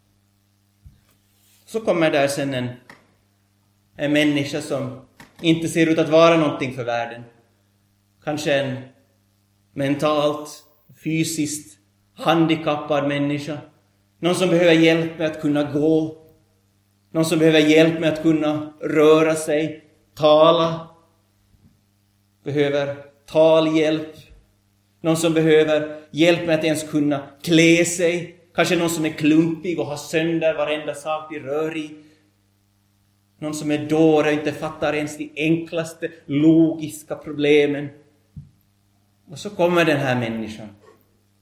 Så kommer där sen en människa som inte ser ut att vara någonting för världen. Kanske en mentalt, fysiskt handikappad människa. Någon som behöver hjälp med att kunna gå. Någon som behöver hjälp med att kunna röra sig, tala. Behöver talhjälp. Någon som behöver hjälp med att ens kunna klä sig. Kanske någon som är klumpig och har sönder varenda sak de rör i. Någon som är dåre och inte fattar ens de enklaste logiska problemen. Och så kommer den här människan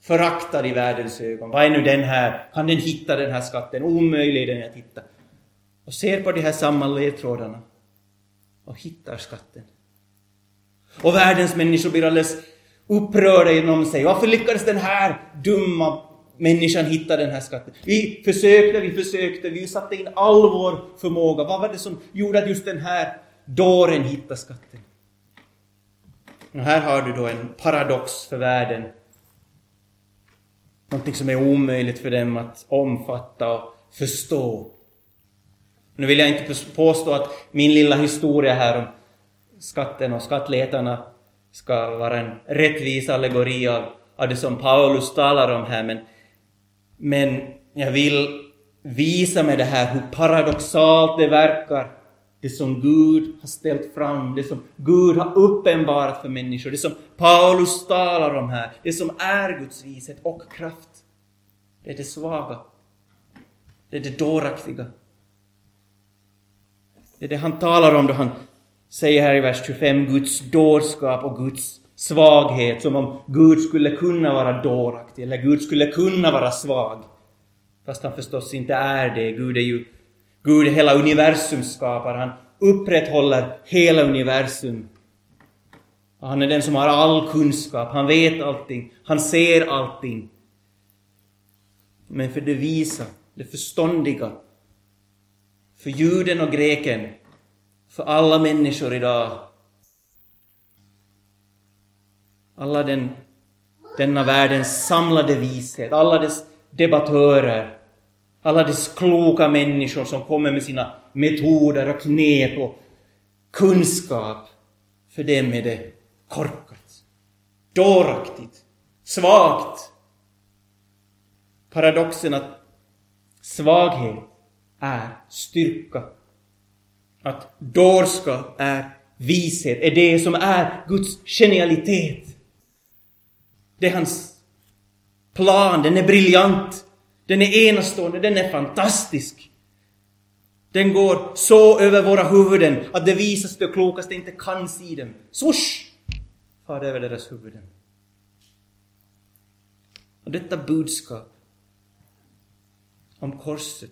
föraktad i världens ögon. Vad är nu den här? Kan den hitta den här skatten? Omöjlig den att hitta. Och ser på de här samma ledtrådarna och hittar skatten. Och världens människor blir alldeles upprörda inom sig. Varför lyckades den här dumma människan hitta den här skatten? Vi försökte, vi satte in all vår förmåga. Vad var det som gjorde att just den här dåren hittade skatten? Och här har du då en paradox för världen. Någonting som är omöjligt för dem att omfatta och förstå. Nu vill jag inte påstå att min lilla historia här om skatten och skattletarna ska vara en rättvis allegori av det som Paulus talar om här. Men jag vill visa med det här hur paradoxalt det verkar. Det som Gud har ställt fram, det som Gud har uppenbarat för människor, det som Paulus talar om här, det som är Guds vishet och kraft. Det är det svaga. Det är det dåraktiga. Det är det han talar om då han säger här i vers 25, Guds dårskap och Guds svaghet, som om Gud skulle kunna vara dåraktig eller Gud skulle kunna vara svag. Fast han förstås inte är det. Gud är hela universums skapare. Han upprätthåller hela universum. Och han är den som har all kunskap. Han vet allting. Han ser allting. Men för det visa, det förståndiga, för juden och greken, för alla människor idag, alla denna världens samlade vishet, alla dess debattörer, alla dess kloka människor som kommer med sina metoder och knep och kunskap, för dem är det korkat, dåraktigt, svagt. Paradoxen att svaghet är styrka, att dårskap är vishet, är det som är Guds genialitet. Det är hans plan, den är briljant, den är enastående, den är fantastisk. Den går så över våra huvuden att det visaste och klokaste inte kan se dem. Swoosh! Far över deras huvuden. Och detta budskap om korset,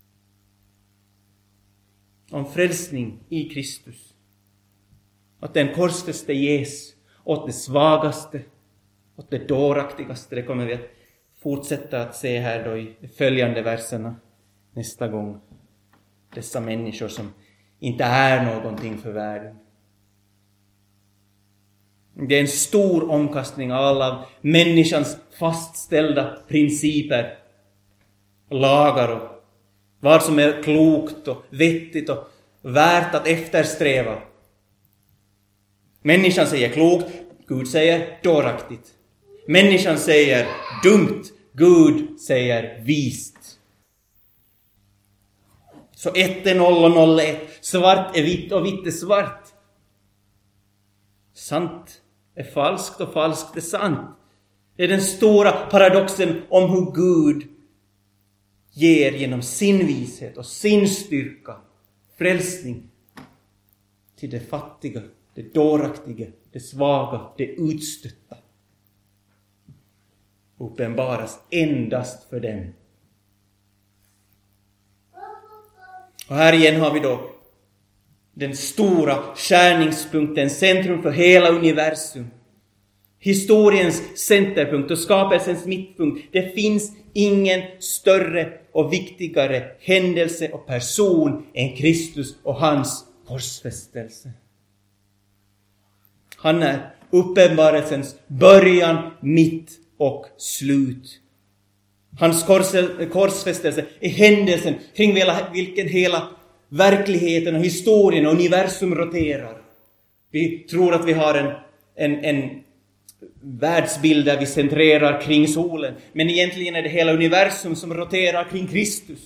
om frälsning i Kristus, att den korsfäste ges åt det svagaste, åt det dåraktigaste, det kommer vi att fortsätta att se här då i de följande verserna nästa gång. Dessa människor som inte är någonting för världen. Det är en stor omkastning av alla människans fastställda principer, lagar och vad som är klokt och vettigt och värt att eftersträva. Människan säger klokt, Gud säger dåraktigt. Människan säger dumt, Gud säger vist. Så 1 är 0 och 0 är 1. Svart är vitt och vitt är svart. Sant är falskt och falskt är sant. Det är den stora paradoxen om hur Gud ger genom sin vishet och sin styrka frälsning till det fattiga, det dåraktiga, det svaga, det utstötta. Uppenbaras endast för dem. Och här igen har vi då den stora skärningspunkten, centrum för hela universum. Historiens centerpunkt och skapelsens mittpunkt. Det finns ingen större och viktigare händelse och person än Kristus och hans korsfästelse. Han är uppenbarelsens början, mitt och slut. Hans korsfästelse är händelsen kring vilken hela verkligheten och historien och universum roterar. Vi tror att vi har en världsbild där vi centrerar kring solen. Men egentligen är det hela universum som roterar kring Kristus.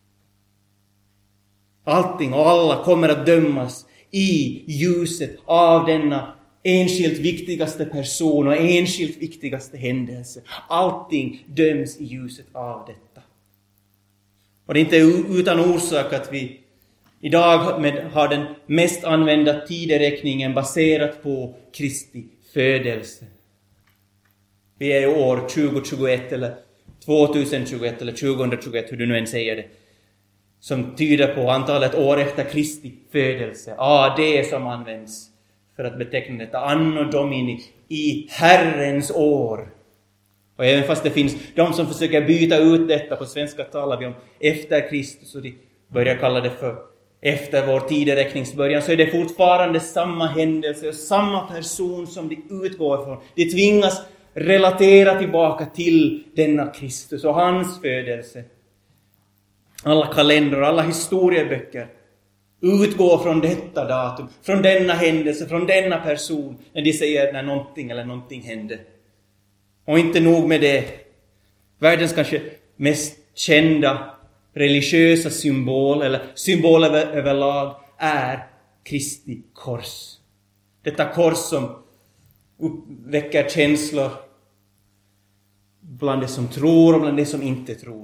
Allting och alla kommer att dömas i ljuset av denna enskilt viktigaste person och enskilt viktigaste händelse. Allting döms i ljuset av detta. Och det är inte utan orsak att vi idag har den mest använda tideräkningen baserat på Kristi födelse. Vi är i år 2021 eller 2021 eller 2021, hur du nu än säger det, som tyder på antalet år efter Kristi födelse. Det som används för att beteckna detta anno domini, i Herrens år. Och även fast det finns de som försöker byta ut detta, på svenska talar vi om efter Kristus och de börjar kalla det för efter vår tideräkningsbörjan, så är det fortfarande samma händelse och samma person som de utgår från. De tvingas relatera tillbaka till denna Kristus och hans födelse. Alla kalendrar, alla historieböcker utgår från detta datum, från denna händelse, från denna person, när de säger när någonting eller någonting hände. Och inte nog med det, världens kanske mest kända religiösa symbol, eller symbol överlag, är Kristi kors. Detta kors som väcker känslor bland det som tror och bland det som inte tror.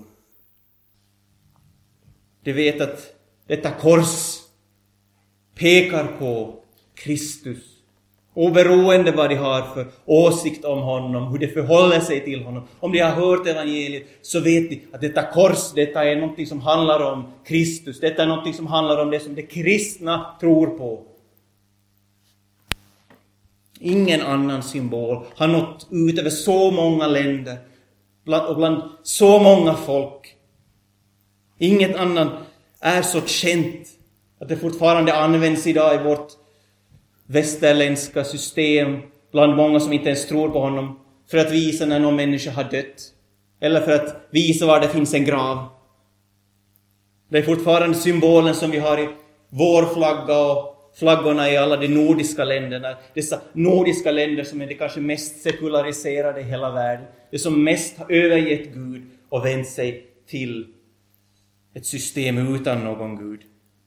Du vet att detta kors pekar på Kristus. Oberoende vad de har för åsikt om honom, hur det förhåller sig till honom. Om de har hört evangeliet så vet de att detta kors, detta är något som handlar om Kristus. Detta är något som handlar om det som de kristna tror på. Ingen annan symbol har nått ut över så många länder och bland så många folk. Inget annat är så känt att det fortfarande används idag i vårt västerländska system bland många som inte ens tror på honom, för att visa när någon människa har dött eller för att visa var det finns en grav. Det är fortfarande symbolen som vi har i vår flagga och flaggorna i alla de nordiska länderna. Dessa nordiska länder som är det kanske mest sekulariserade i hela världen. Det som mest har övergett Gud och vänt sig till ett system utan någon Gud.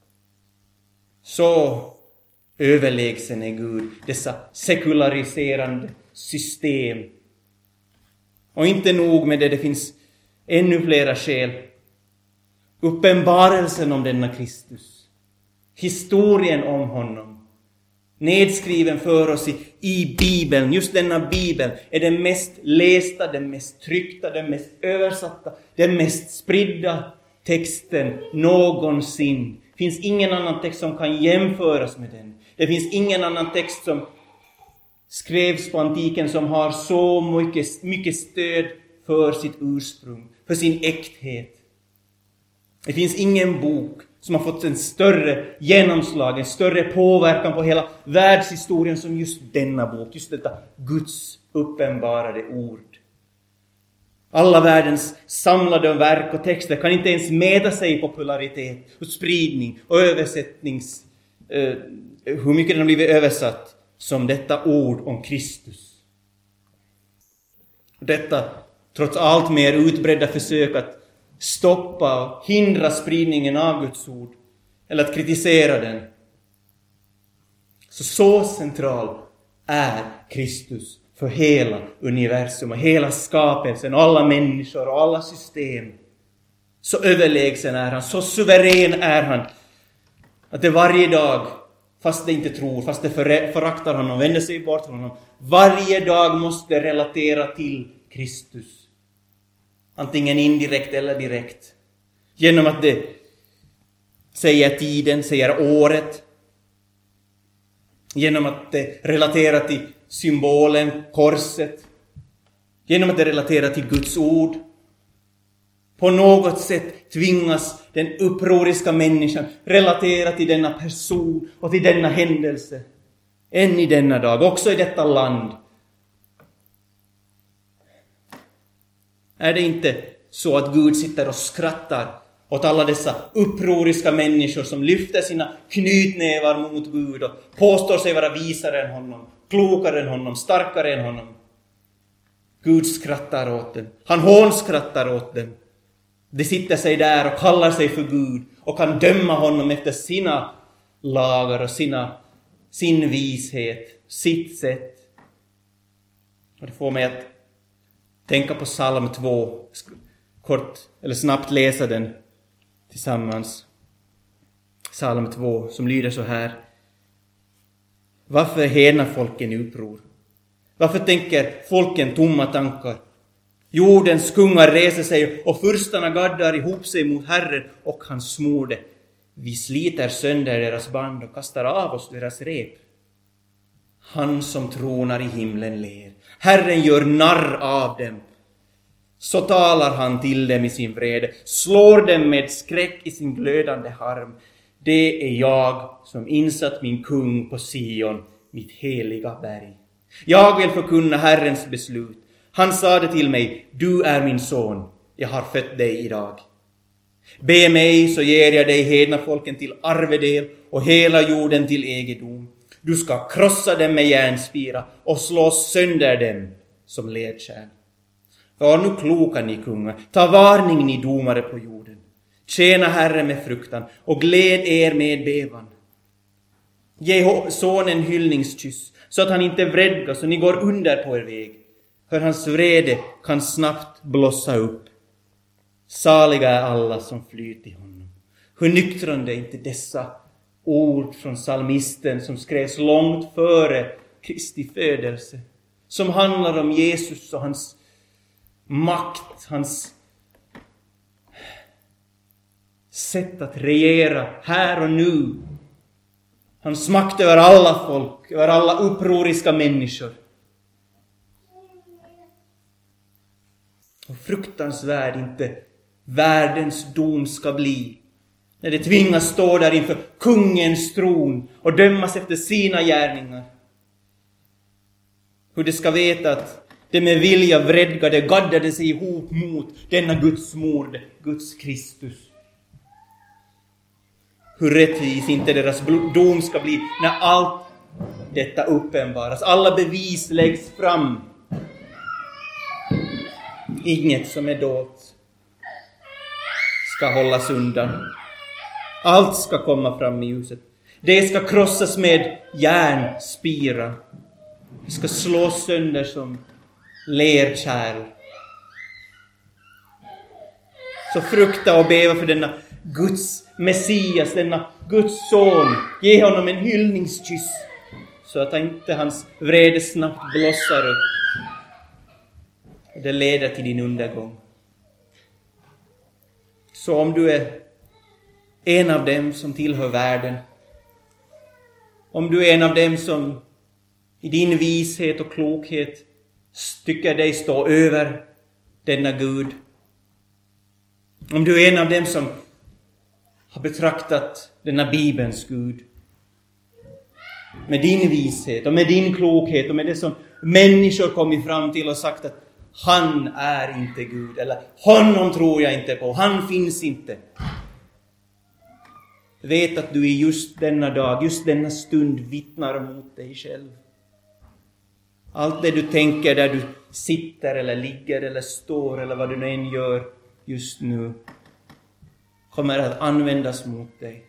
Så överlägsen är Gud, dessa sekulariserande system. Och inte nog med det, det finns ännu flera skäl. Uppenbarelsen om denna Kristus, historien om honom, nedskriven för oss i Bibeln. Just denna Bibeln är den mest lästa, den mest tryckta, den mest översatta, den mest spridda texten någonsin. Det finns ingen annan text som kan jämföras med den. Det finns ingen annan text som skrevs på antiken som har så mycket stöd för sitt ursprung, för sin äkthet. Det finns ingen bok som har fått en större genomslag, en större påverkan på hela världshistorien som just denna bok, just detta Guds uppenbarade ord. Alla världens samlade verk och texter kan inte ens mäta sig i popularitet och spridning och översättnings, hur mycket den har blivit översatt som detta ord om Kristus. Detta trots allt mer utbredda försök att stoppa och hindra spridningen av Guds ord eller att kritisera den. Så central är Kristus för hela universum och hela skapelsen och alla människor och alla system. Så överlägsen är han, så suverän är han att det varje dag, fast det inte tror, fast det föraktar honom, vänder sig bort från honom, varje dag måste relatera till Kristus. Antingen indirekt eller direkt. Genom att det säger tiden, säger året. Genom att det relaterar till symbolen, korset. Genom att det relaterar till Guds ord. På något sätt tvingas den upproriska människan relatera till denna person och till denna händelse. Än i denna dag, också i detta land. Är det inte så att Gud sitter och skrattar åt alla dessa upproriska människor som lyfter sina knytnävar mot Gud och påstår sig vara visare än honom, klokare än honom, starkare än honom? Gud skrattar åt dem. Han hånskrattar åt dem. De sitter sig där och kallar sig för Gud och kan döma honom efter sina lagar och sin vishet, sitt sätt. Och det får mig att tänka på psalm 2, kort eller snabbt läsa den tillsammans. Psalm 2 som lyder så här: Varför är hedna folken i uppror? Varför tänker folken tomma tankar? Jordens kungar reser sig och furstarna gaddar ihop sig mot Herren och hans smorde. Vi sliter sönder deras band och kastar av oss deras rep. Han som tronar i himlen ler. Herren gör narr av dem. Så talar han till dem i sin vrede, slår dem med skräck i sin glödande harm. Det är jag som insatt min kung på Sion, mitt heliga berg. Jag vill förkunna Herrens beslut. Han sade till mig, du är min son, jag har fött dig idag. Be mig så ger jag dig hedna folken till arvedel och hela jorden till egendom. Du ska krossa dem med järnspira och slå sönder dem som ledkärl. Var nu kloka ni kungar, ta varning ni domare på jorden. Tjäna Herren med fruktan och gläd er med bevan. Ge sonen hyllningskyss så att han inte vredgas och ni går under på er väg. För hans vrede kan snabbt blossa upp. Saliga är alla som flyr till honom. Hur nyktrande är inte dessa ord från psalmisten som skrevs långt före Kristi födelse. Som handlar om Jesus och hans makt, hans sätt att regera här och nu. Hans makt över alla folk, över alla upproriska människor. Och fruktansvärd inte världens dom ska bli. När det tvingas stå där inför kungens tron och dömas efter sina gärningar. Hur det ska veta att det med vilja vredgade gaddade sig ihop mot denna Guds mord, Guds Kristus. Hur rättvis inte deras dom ska bli när allt detta uppenbaras. Alla bevis läggs fram. Inget som är dolt ska hållas undan. Allt ska komma fram i ljuset. Det ska krossas med järnspira. Det ska slås sönder som lerkärl. Så frukta och beva för denna Guds Messias, denna Guds son. Ge honom en hyllningskyss så att inte hans vrede snabbt blossar upp. Det leder till din undergång. Så om du är en av dem som tillhör världen, om du är en av dem som i din vishet och klokhet tycker dig stå över denna Gud, om du är en av dem som har betraktat denna Bibelns Gud med din vishet och med din klokhet och med det som människor kommit fram till och sagt att han är inte Gud, eller honom tror jag inte på, han finns inte. Vet att du i just denna dag, just denna stund vittnar mot dig själv. Allt det du tänker där du sitter eller ligger eller står eller vad du än gör just nu kommer att användas mot dig.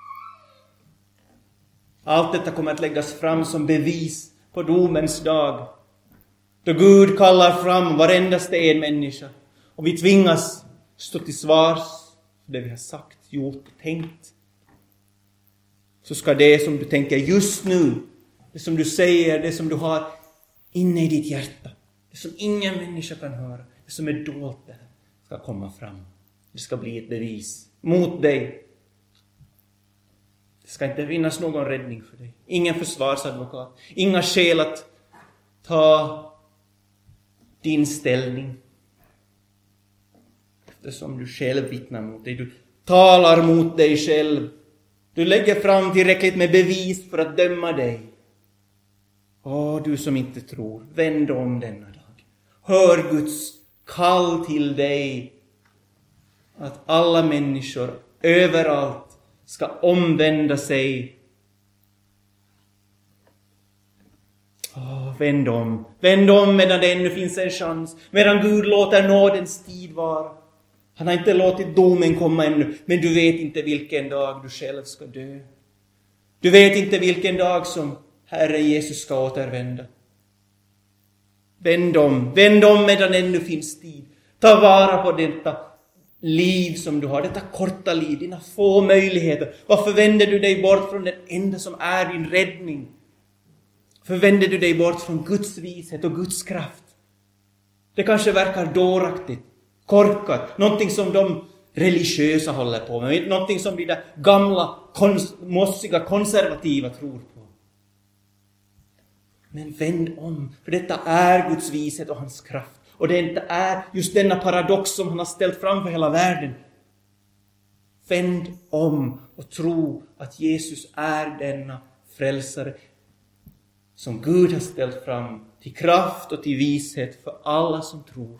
Allt detta kommer att läggas fram som bevis på domens dag. Då Gud kallar fram varendaste en människa. Och vi tvingas stå till svars för det vi har sagt, gjort och tänkt. Så ska det som du tänker just nu, det som du säger, det som du har inne i ditt hjärta, det som ingen människa kan höra, det som är dolt där, ska komma fram. Det ska bli ett bevis mot dig. Det ska inte finnas någon räddning för dig. Ingen försvarsadvokat. Inga skäl att ta din ställning. Eftersom du själv vittnar mot dig. Du talar mot dig själv. Du lägger fram tillräckligt med bevis för att döma dig. Du som inte tror, vänd om denna dag. Hör Guds kall till dig. Att alla människor överallt ska omvända sig. Vänd om. Vänd om medan det ännu finns en chans. Medan Gud låter nådens tid vara. Han har inte låtit domen komma ännu. Men du vet inte vilken dag du själv ska dö. Du vet inte vilken dag som Herre Jesus ska återvända. Vänd om. Vänd om medan ännu finns tid. Ta vara på detta liv som du har. Detta korta liv. Dina få möjligheter. Varför vänder du dig bort från den enda som är din räddning? Förvänder du dig bort från Guds vishet och Guds kraft? Det kanske verkar dåraktigt, korkat, någonting som de religiösa håller på med, någonting som de där gamla, mossiga, konservativa tror på. Men vänd om, för detta är Guds vishet och hans kraft. Och det inte är just denna paradox som han har ställt fram för hela världen. Vänd om och tro att Jesus är denna frälsare som Gud har ställt fram till kraft och till vishet för alla som tror.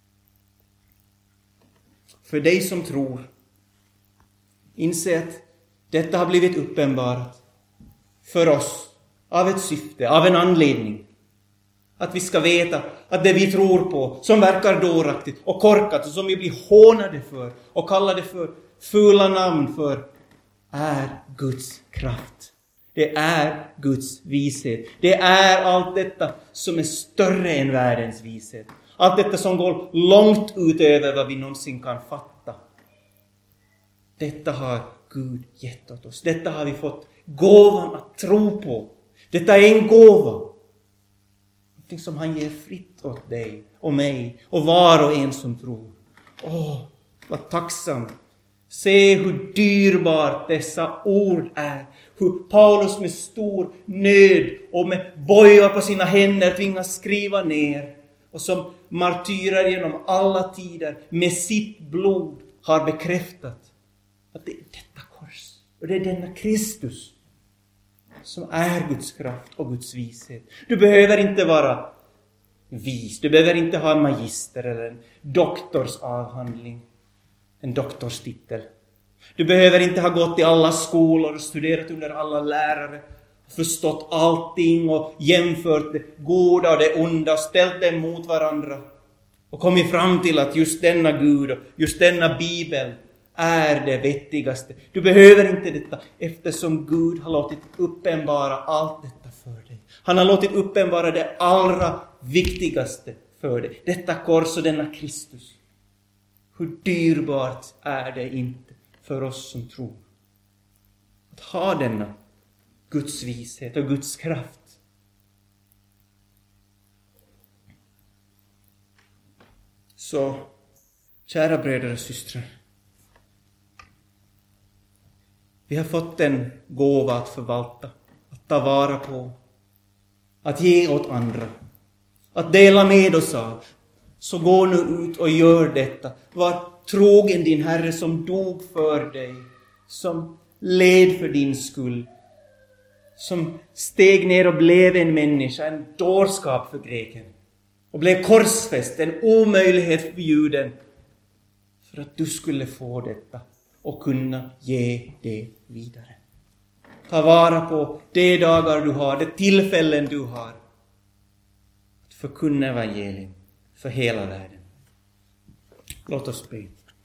För dig som tror, inse att detta har blivit uppenbarat för oss av ett syfte, av en anledning. Att vi ska veta att det vi tror på, som verkar dåraktigt och korkat och som vi blir hånade för och kallade för fula namn för, är Guds kraft. Det är Guds vishet. Det är allt detta som är större än världens vishet. Allt detta som går långt utöver vad vi någonsin kan fatta. Detta har Gud gett åt oss. Detta har vi fått gåvan att tro på. Detta är en gåva. Någonting som han ger fritt åt dig och mig och var och en som tror. Vad tacksamt. Se hur dyrbart dessa ord är. Hur Paulus med stor nöd och med böjar på sina händer tvingas skriva ner. Och som martyrer genom alla tider med sitt blod har bekräftat att det är detta kors och det är denna Kristus som är Guds kraft och Guds vishet. Du behöver inte vara vis. Du behöver inte ha en magister eller en doktorsavhandling. En doktorstitel. Du behöver inte ha gått i alla skolor och studerat under alla lärare. Förstått allting och jämfört det goda och det onda och ställt dem mot varandra. Och kommit fram till att just denna Gud och just denna Bibel är det vettigaste. Du behöver inte detta eftersom Gud har låtit uppenbara allt detta för dig. Han har låtit uppenbara det allra viktigaste för dig. Detta kors och denna Kristus. Hur dyrbart är det inte för oss som tror att ha denna Guds vishet och Guds kraft. Så, kära bröder och systrar, vi har fått en gåva att förvalta, att ta vara på, att ge åt andra, att dela med oss av. Så gå nu ut och gör detta. Var trogen din Herre som dog för dig, som led för din skull, som steg ner och blev en människa, en dårskap för greken, och blev korsfäst, en omöjlighet för juden, för att du skulle få detta och kunna ge det vidare. Ta vara på de dagar du har, de tillfällen du har att förkunna evangelium för hela världen. Låt oss be.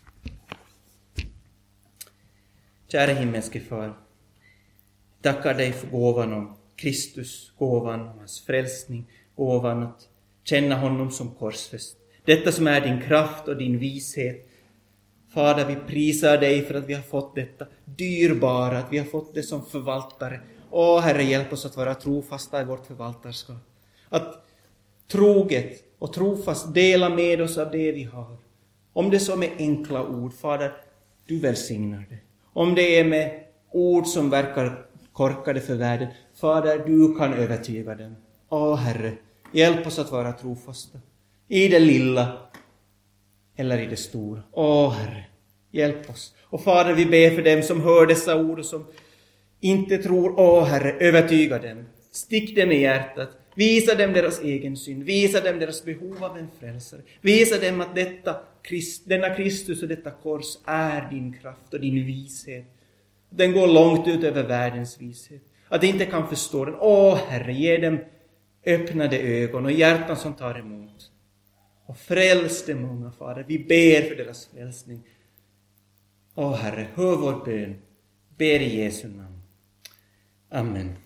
Kära himmelske far, tackar dig för gåvan om Kristus, gåvan om hans frälsning, gåvan att känna honom som korsfäst. Detta som är din kraft och din vishet. Fader, vi prisar dig för att vi har fått detta dyrbara, att vi har fått det som förvaltare. Herre, hjälp oss att vara trofasta i vårt förvaltarskap. Att troget och trofast dela med oss av det vi har. Om det som är enkla ord, Fader, du välsignar det. Om det är med ord som verkar korkade för världen, Fader, du kan övertyga dem. Herre, hjälp oss att vara trofasta. I det lilla eller i det stora. Herre, hjälp oss. Och Fader, vi ber för dem som hör dessa ord och som inte tror. Herre, övertyga dem. Stick dem i hjärtat. Visa dem deras egen synd. Visa dem deras behov av en frälsare. Visa dem att denna Kristus och detta kors är din kraft och din vishet. Den går långt ut över världens vishet. Att de inte kan förstå den. Herre, ge dem öppnade ögon och hjärtan som tar emot. Och fräls dem många, Fader. Vi ber för deras frälsning. Herre, hör vår bön. Ber i Jesu namn. Amen.